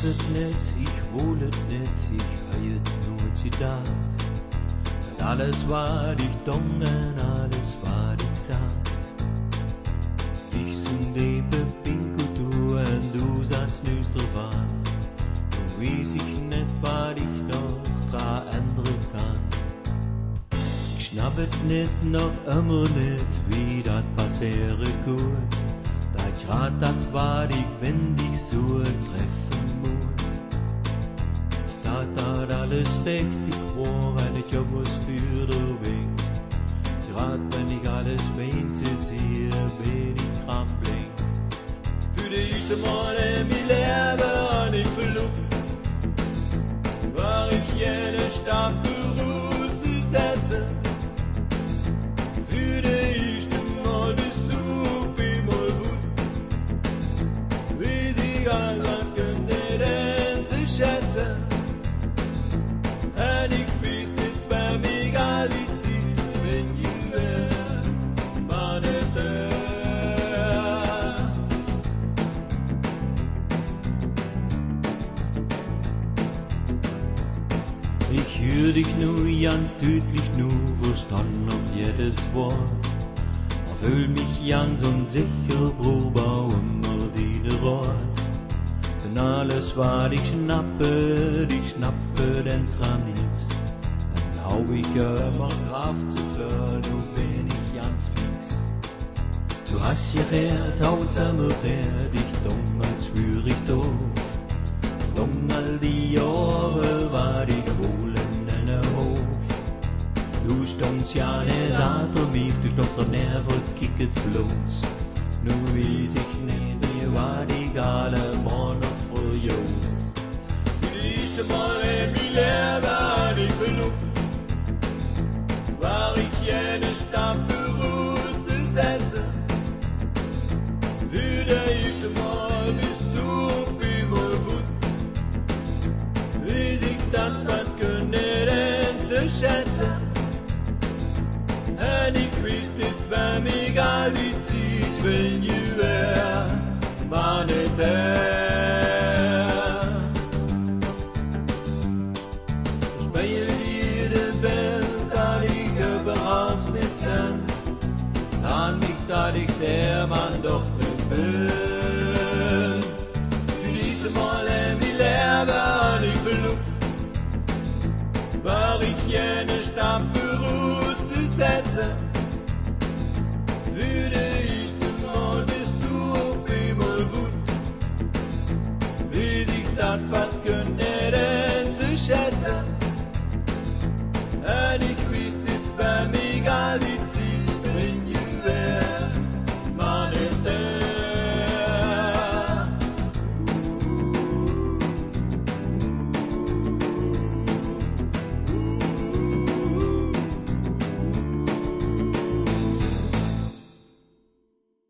es nicht, ich wohl es nicht, ich heiet nur Zitat. Und alles war dich dungen, alles war dich satt. Ich sind lebe Pinkultur und du sagst nüster war. Du wies ich nicht, was ich noch dran ändern kann. Ich schnappet nicht, noch immer nicht, wie das passiere gut. Da ich rat, das war ich, wenn dich so treffen muss. Ich tat alles richtig vor, weil ich auch was für der Wink. Grad wenn ich alles weinte sehe, bin ich krampling. Für die erste Mal in mein Leben ich verloren, war ich jene Staffel rauszusetzen. Für die erste Mal bist du wie mal gut, wie sie anderen könnte denn zu schätzen. Und ich weiß nicht bei mir egal wie tief, wenn ich wär, war nicht da. Ich hör dich nur ganz deutlich, nur verstand noch jedes Wort. Fühl mich ganz unsicher, probe immer deine Rat. Wenn alles war, ich schnappe, denn's ran nix. Dann hau ich immer Kraft zu für, du bin ich ganz fix. Du hast gerät, hautsamer dich dumm, als wür ich doof. Dumm all die Jahre war ich wohl in den Hof. Du stundst ja nicht hinter mich, du stundst doch nervös, kicket's bloß. Nu wies ich nicht, mir war die alle Mann noch für Jungs. Die erste Mal in mein Leben ich verloren, war ich jene Staffel rauszusetzen. Für das erste Mal bist du wie mal gut, wie sich dann was könnte denn zu schätzen. Und ich weiß nicht, wer mir egal wie zieht, wenn ich wär, war nicht der. Ich spiel jede Welt, da ich überhaupt nicht kann. An mich, da ich der Mann doch nicht bin. Für diese Mal in mein Leben ich verloren, war ich jene Staffel rauszusetzen. Für die erste Mal bist du auf einmal gut, wie sich das was gönnt.